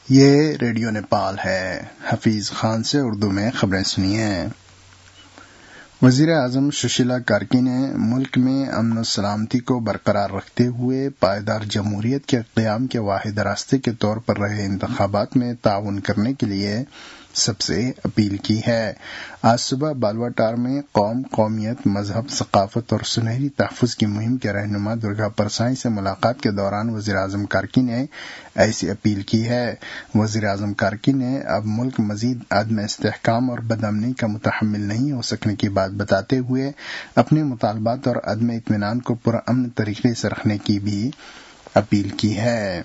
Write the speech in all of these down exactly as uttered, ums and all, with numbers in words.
یہ ریڈیو نیپال ہے۔ حفیظ خان سے اردو میں خبریں سنیے۔ وزیر اعظم سشیلا کارکی نے ملک میں امن و سلامتی کو برقرار رکھتے ہوئے پائیدار جمہوریت کے قیام کے واحد راستے کے طور پر رہے انتخابات میں تعاون کرنے کے لیے سب سے اپیل کی ہے۔ آج صبح بالواٹار میں قوم، قومیت، مذہب، ثقافت اور سنہری تحفظ کی مہم کے رہنما درگا پرسائی سے ملاقات کے دوران وزیر اعظم کارکی نے ایسی اپیل کی ہے۔ وزیر اعظم کارکی نے اب ملک مزید عدم استحکام اور بدامنی کا متحمل نہیں ہو سکنے کی بات بتاتے ہوئے اپنے مطالبات اور عدم اطمینان کو پرامن طریقے سے رکھنے کی بھی اپیل کی ہے۔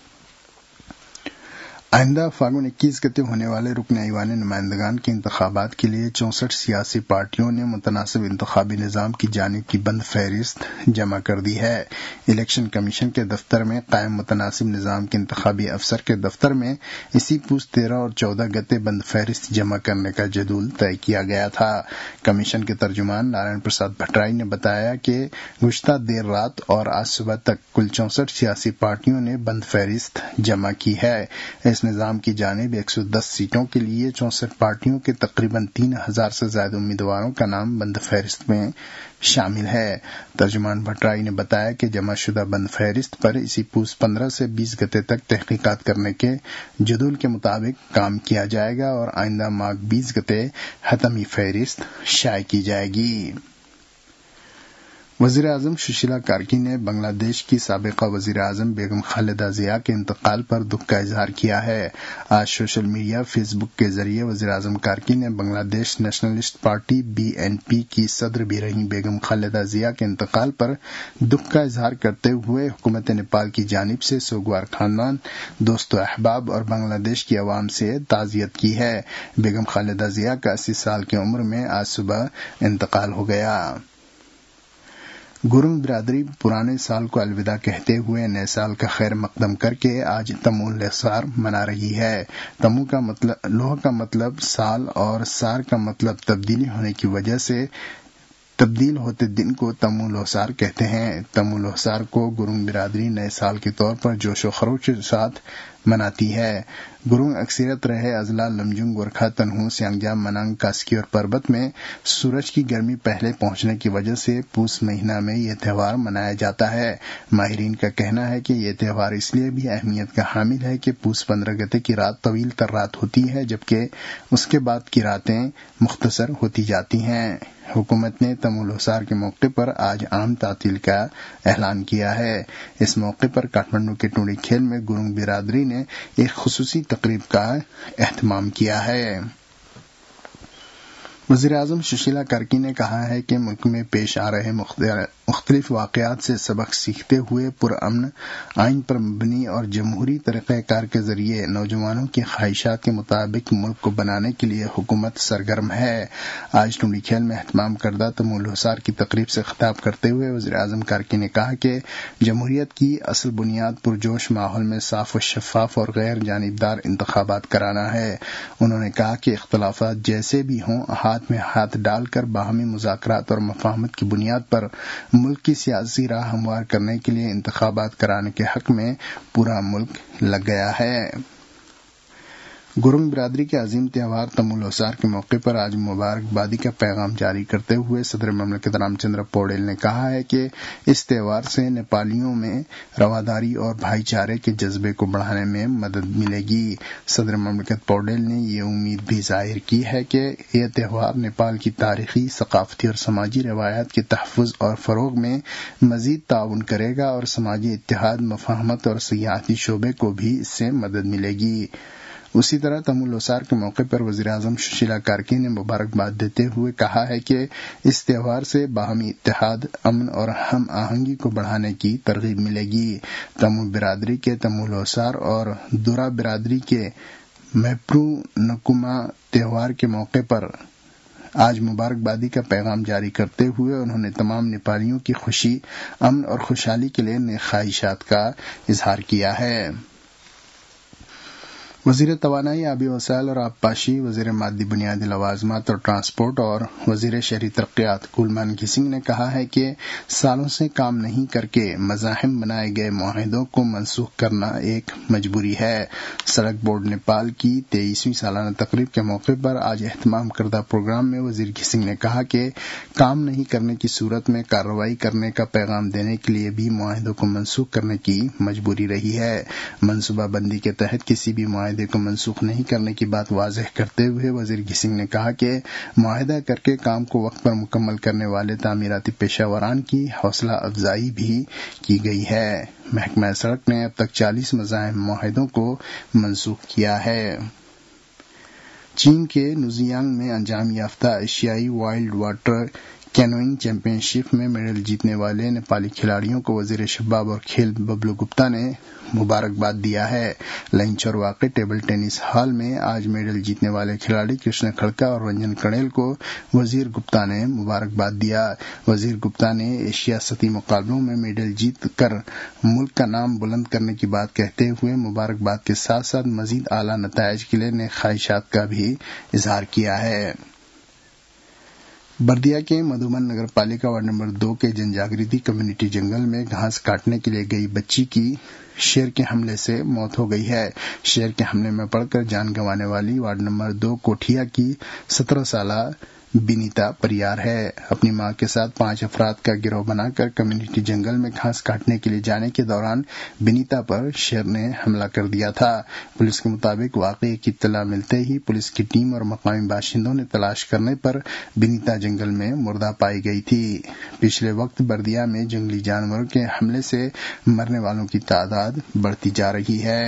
آئندہ فاگن اکیس گتے ہونے والے رکن ایوان نمائندگان کے انتخابات کے لیے چونسٹھ سیاسی پارٹیوں نے متناسب انتخابی نظام کی جانب کی بند فہرست جمع کر دی ہے۔ الیکشن کمیشن کے دفتر میں قائم متناسب نظام کے انتخابی افسر کے دفتر میں اسی پوس تیرہ اور چودہ گتے بند فہرست جمع کرنے کا جدول طے کیا گیا تھا۔ کمیشن کے ترجمان نارائن پرساد بھٹرائی نے بتایا کہ گزشتہ دیر رات اور آج صبح تک کل چونسٹھ سیاسی پارٹیوں نے بند فہرست جمع کی ہے۔ اس نظام کی جانب ایک سو دس سیٹوں کے لیے چونسٹھ پارٹیوں کے تقریباً تین ہزار سے زائد امیدواروں کا نام بند فہرست میں شامل ہے۔ ترجمان بھٹرائی نے بتایا کہ جمع شدہ بند فہرست پر اسی پوس پندرہ سے بیس گتے تک تحقیقات کرنے کے جدول کے مطابق کام کیا جائے گا اور آئندہ ماہ بیس گتے حتمی فہرست شائع کی جائے گی۔ وزیر اعظم سشیلا کارکی نے بنگلہ دیش کی سابقہ وزیر اعظم بیگم خالدہ ضیاء کے انتقال پر دکھ کا اظہار کیا ہے۔ آج سوشل میڈیا فیس بک کے ذریعے وزیر اعظم کارکی نے Bangladesh Nationalist Party B N P کی صدر بھی رہی بیگم خالدہ ضیاء کے انتقال پر دکھ کا اظہار کرتے ہوئے حکومت نیپال کی جانب سے سوگوار خاندان، دوست و احباب اور بنگلہ دیش کی عوام سے تعزیت کی ہے۔ بیگم خالدہ ضیاء کا اسی سال کی عمر میں آج صبح انتقال ہو گیا۔ گرنگ برادری پرانے سال کو الوداع کہتے ہوئے نئے سال کا خیر مقدم کر کے آج تمو لوسار منا رہی ہے۔ تمو کا مطلب لوہ کا مطلب سال اور سار کا مطلب تبدیلی ہونے کی وجہ سے تبدیل ہوتے دن کو تمو لوسار کہتے ہیں۔ تمو لوسار کو گرنگ برادری نئے سال کے طور پر جوش و خروش کے ساتھ مناتی ہے۔ گرنگ اکثریت رہے اضلاع لمجنگ، گورکھا، تنہو، سیانگجا، منانگ، کاسکی اور پربت میں سورج کی گرمی پہلے پہنچنے کی وجہ سے پوس مہینہ میں یہ تہوار منایا جاتا ہے۔ ماہرین کا کہنا ہے کہ یہ تہوار اس لیے بھی اہمیت کا حامل ہے کہ پوس پندرہ گتے کی رات طویل تر رات ہوتی ہے جبکہ اس کے بعد کی راتیں مختصر ہوتی جاتی ہیں۔ حکومت نے تمو لوسار کے موقع پر آج عام تعطیل کا اعلان کیا ہے۔ اس موقع پر کاٹھمنڈو کے ٹونڈی کھیل میں گرنگ برادری نے ایک خصوصی تقریب کا اہتمام کیا ہے۔ وزیر اعظم سشیلا کارکی نے کہا ہے کہ ملک میں پیش آ رہے مختلف واقعات سے سبق سیکھتے ہوئے پرامن، آئین پر مبنی اور جمہوری طریقہ کار کے ذریعے نوجوانوں کی خواہشات کے مطابق ملک کو بنانے کے لیے حکومت سرگرم ہے۔ آج ٹونڈی کھیل میں اہتمام کردہ تمو لوسار کی تقریب سے خطاب کرتے ہوئے وزیر اعظم کارکی نے کہا کہ جمہوریت کی اصل بنیاد پرجوش ماحول میں صاف و شفاف اور غیر جانبدار انتخابات کرانا ہے۔ انہوں نے کہا کہ اختلافات جیسے بھی ہوں ہاتھ میں ہاتھ ڈال کر باہمی مذاکرات اور مفاہمت کی بنیاد پر ملک کی سیاسی راہ ہموار کرنے کے لیے انتخابات کرانے کے حق میں پورا ملک لگ گیا ہے۔ گرنگ برادری کے عظیم تہوار تمو لوسار کے موقع پر آج مبارکبادی کا پیغام جاری کرتے ہوئے صدر مملکت رام چندر پوڈیل نے کہا ہے کہ اس تہوار سے نیپالیوں میں رواداری اور بھائی چارے کے جذبے کو بڑھانے میں مدد ملے گی۔ صدر مملکت پوڈیل نے یہ امید بھی ظاہر کی ہے کہ یہ تہوار نیپال کی تاریخی، ثقافتی اور سماجی روایات کے تحفظ اور فروغ میں مزید تعاون کرے گا اور سماجی اتحاد، مفاہمت اور سیاحتی شعبے کو بھی اس سے مدد ملے گی۔ اسی طرح تمو لوسار کے موقع پر وزیر اعظم سشیلا کارکی نے مبارکباد دیتے ہوئے کہا ہے کہ اس تہوار سے باہمی اتحاد، امن اور ہم آہنگی کو بڑھانے کی ترغیب ملے گی۔ تمو برادری کے تمو لوسار اور دورا برادری کے میپرو نکوما تہوار کے موقع پر آج مبارکبادی کا پیغام جاری کرتے ہوئے انہوں نے تمام نیپالیوں کی خوشی، امن اور خوشحالی کے لیے نیک خواہشات کا اظہار کیا ہے۔ وزیر توانائی، آبی وسائل اور آبپاشی، وزیر مادی بنیادی لوازمات اور ٹرانسپورٹ اور وزیر شہری ترقیات کلمان سنگھ نے کہا ہے کہ سالوں سے کام نہیں کر کے مزاحم بنائے گئے معاہدوں کو منسوخ کرنا ایک مجبوری ہے۔ سڑک بورڈ نیپال کی تیئیسویں سالانہ تقریب کے موقع پر آج اہتمام کردہ پروگرام میں وزیر سنگھ نے کہا کہ کام نہیں کرنے کی صورت میں کارروائی کرنے کا پیغام دینے کے لیے بھی معاہدوں کو منسوخ کرنے کی مجبوری رہی ہے۔ منصوبہ بندی کے تحت کسی بھی معاہدے کو منسوخ نہیں کرنے کی بات واضح کرتے ہوئے وزیر سنگھ نے کہا کہ معاہدہ کر کے کام کو وقت پر مکمل کرنے والے تعمیراتی پیشہ وران کی حوصلہ افزائی بھی کی گئی ہے۔ محکمہ سڑک نے اب تک چالیس مزاحم معاہدوں کو منسوخ کیا ہے۔ چین کے نوزیانگ میں انجام یافتہ ایشیائی wild water canoeing championship میں میڈل جیتنے والے نیپالی کھلاڑیوں کو وزیر شباب اور کھیل ببلو گپتا نے مبارکباد دیا ہے۔ لنچور واقع ٹیبل ٹینس ہال میں آج میڈل جیتنے والے کھلاڑی کرشن کھڑکا اور رنجن کڑیل کو وزیر گپتا نے مبارکباد دیا۔ وزیر گپتا نے ایشیا سطحی مقابلوں میں میڈل جیت کر ملک کا نام بلند کرنے کی بات کہتے ہوئے مبارکباد کے ساتھ ساتھ مزید اعلیٰ نتائج کے لیے نیک خواہشات کا بھی اظہار کیا ہے۔ بردیا کے مدھوبن نگر پالیکا وارڈ نمبر دو کے جن جاگرتی کمیونٹی جنگل میں گھاس کاٹنے کے لیے گئی بچی کی شیر کے حملے سے موت ہو گئی ہے۔ شیر کے حملے میں پڑ کر جان گنوانے والی وارڈ نمبر دو کوٹھیا کی سترہ سالہ بینیتا پریار ہے۔ اپنی ماں کے ساتھ پانچ افراد کا گروہ بنا کر کمیونٹی جنگل میں گھاس کاٹنے کے لیے جانے کے دوران بینیتا پر شیر نے حملہ کر دیا تھا۔ پولیس کے مطابق واقعے کی اطلاع ملتے ہی پولیس کی ٹیم اور مقامی باشندوں نے تلاش کرنے پر بینیتا جنگل میں مردہ پائی گئی تھی۔ پچھلے وقت بردیا میں جنگلی جانوروں کے حملے سے مرنے والوں کی تعداد بڑھتی جا رہی ہے۔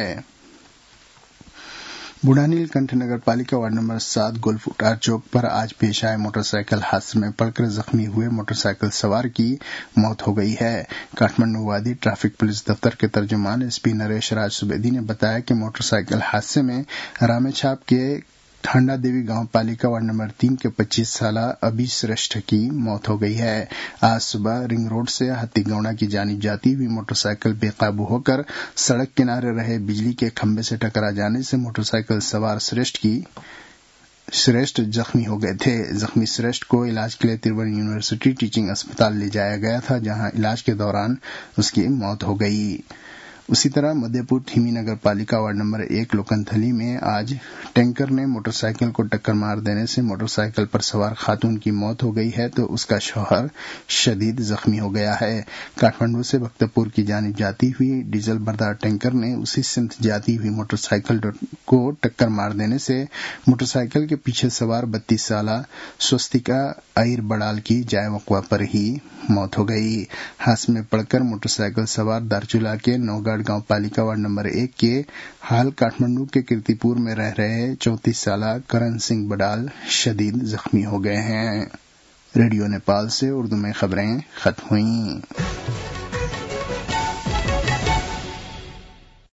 Budhanilkantha Nagar Palika ward number سات گولف اٹار چوک پر آج پیش آئے موٹر سائیکل حادثے میں پڑ کر زخمی ہوئے موٹر سائیکل سوار کی موت ہو گئی ہے۔ کاٹھمنڈو وادی ٹریفک پولیس دفتر کے ترجمان ایس پی نریش راج سبیدی نے بتایا کہ موٹر سائیکل حادثے میں رامے چھاپ کے ٹھانڈا دیوی گاؤں پالیکا وارڈ نمبر تین کے پچیس سالہ ابھی سرشٹھ کی موت ہو گئی ہے۔ آج صبح رنگ روڈ سے ہتی گوڑا کی جانب جاتی ہوئی موٹر سائیکل بے قابو ہو کر سڑک کنارے رہے بجلی کے کھمبے سے ٹکرا جانے سے موٹر سائیکل سوار سرشٹھ کی سرشٹھ زخمی ہو گئے تھے۔ زخمی سرشٹھ کو علاج کے لیے تروون یونیورسٹی ٹیچنگ اسپتال لے جایا گیا تھا، جہاں علاج کے دوران اس کی موت ہو گئی۔ اسی طرح Madhyapur Thimi Nagar Palika ward number ایک لوکنتھلی میں آج ٹینکر نے موٹر سائیکل کو ٹکر مار دینے سے موٹر سائیکل پر سوار خاتون کی موت ہو گئی ہے تو اس کا شوہر شدید زخمی ہو گیا ہے۔ کاٹھمنڈو سے بختپور کی جانب جاتی ہوئی ڈیزل بردار ٹینکر نے اسی سمت جاتی ہوئی موٹر سائیکل کو ٹکر مار دینے سے موٹر سائیکل کے پیچھے سوار بتیس سالہ سوستیکا ایر بڑال کی جائے وقوع پر ہی موت ہو گئی۔ حادثے میں پڑ کر موٹر سائیکل سوار دارچولا کے نوگاڑ گاؤں پالیکا وارڈ نمبر ایک کے حال کاٹھمنڈو کے کیرتی پور میں رہ رہے چونتیس سالہ کرن سنگھ بڈال شدید زخمی ہو گئے ہیں۔ ریڈیو نیپال سے اردو میں خبریں ختم ہوئیں۔